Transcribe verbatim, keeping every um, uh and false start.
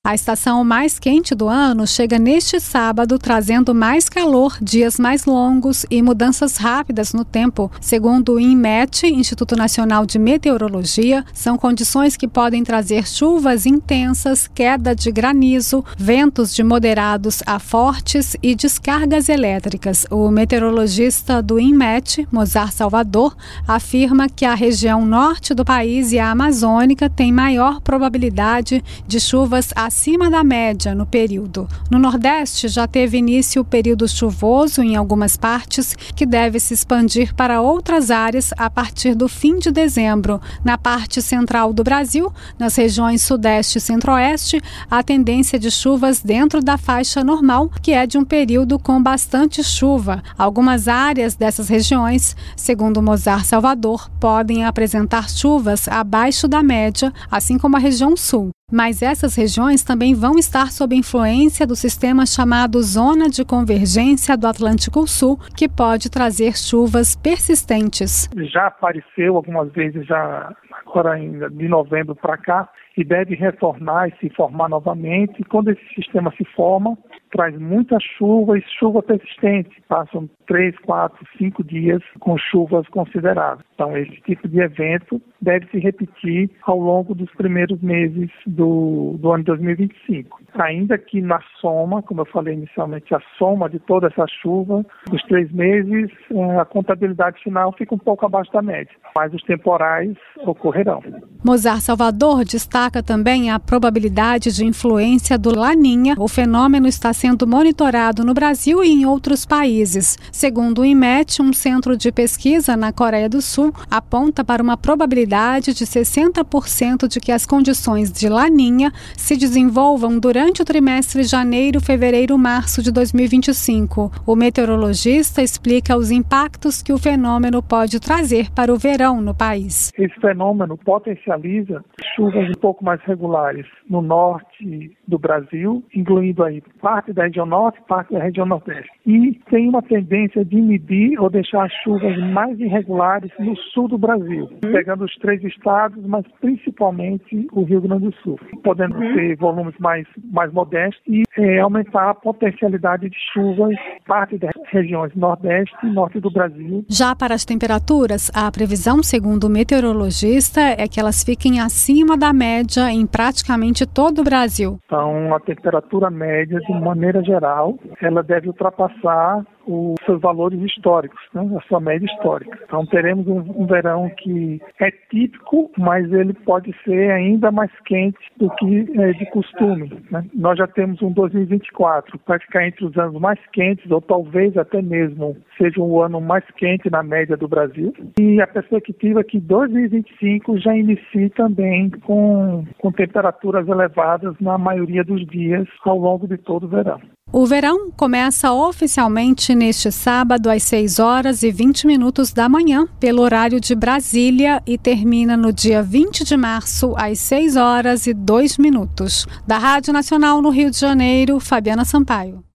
A estação mais quente do ano chega neste sábado, trazendo mais calor, dias mais longos e mudanças rápidas no tempo. Segundo o INMET, Instituto Nacional de Meteorologia, são condições que podem trazer chuvas intensas, queda de granizo, ventos de moderados a fortes e descargas elétricas. O meteorologista do INMET, Mozart Salvador, afirma que a região norte do país e a amazônica têm maior probabilidade de chuvas acima da média no período. No Nordeste já teve início o período chuvoso em algumas partes, que deve se expandir para outras áreas a partir do fim de dezembro. Na parte central do Brasil, nas regiões Sudeste e Centro-Oeste, a tendência de chuvas dentro da faixa normal, que é de um período com bastante chuva. Algumas áreas dessas regiões, segundo Mozart Salvador, podem apresentar chuvas abaixo da média, assim como a região sul. Mas essas regiões também vão estar sob influência do sistema chamado Zona de Convergência do Atlântico Sul, que pode trazer chuvas persistentes. Já apareceu algumas vezes, já agora ainda de novembro para cá, e deve retornar e se formar novamente. E quando esse sistema se forma, traz muita chuva e chuva persistente. Passam três, quatro, cinco dias com chuvas consideráveis. Então, esse tipo de evento deve se repetir ao longo dos primeiros meses do, do ano dois mil e vinte e cinco. Ainda que na soma, como eu falei inicialmente, a soma de toda essa chuva, os três meses, a contabilidade final fica um pouco abaixo da média, mas os temporais ocorrerão. Mozart Salvador destaca também a probabilidade de influência do Laninha. O fenômeno está sendo monitorado no Brasil e em outros países. Segundo o INMET, um centro de pesquisa na Coreia do Sul aponta para uma probabilidade de sessenta por cento de que as condições de Laninha se desenvolvam durante o trimestre janeiro, fevereiro, março de dois mil e vinte e cinco. O meteorologista explica os impactos que o fenômeno pode trazer para o verão no país. Esse fenômeno potencializa chuvas um pouco mais regulares no norte do Brasil, incluindo aí parte da região norte e parte da região nordeste. E tem uma tendência de inibir ou deixar as chuvas mais irregulares no sul do Brasil, uhum. pegando os três estados, mas principalmente o Rio Grande do Sul, podendo uhum. ter volumes mais, mais modestos e é, aumentar a potencialidade de chuvas em parte das regiões nordeste e norte do Brasil. Já para as temperaturas, a previsão, segundo o meteorologista, é que elas fiquem acima da média em praticamente todo o Brasil. Então, a temperatura média, de maneira geral, ela deve ultrapassar os seus valores históricos, né? A sua média histórica. Então, teremos um, um verão que é típico, mas ele pode ser ainda mais quente do que é de costume, né? Nós já temos um dois mil e vinte e quatro para ficar entre os anos mais quentes, ou talvez até mesmo seja um ano mais quente na média do Brasil. E a perspectiva é que dois mil e vinte e cinco já inicie também com, com temperaturas elevadas na maioria dos dias ao longo de todo o verão. O verão começa oficialmente neste sábado às seis horas e vinte minutos da manhã, pelo horário de Brasília, e termina no dia vinte de março às seis horas e dois minutos. Da Rádio Nacional no Rio de Janeiro, Fabiana Sampaio.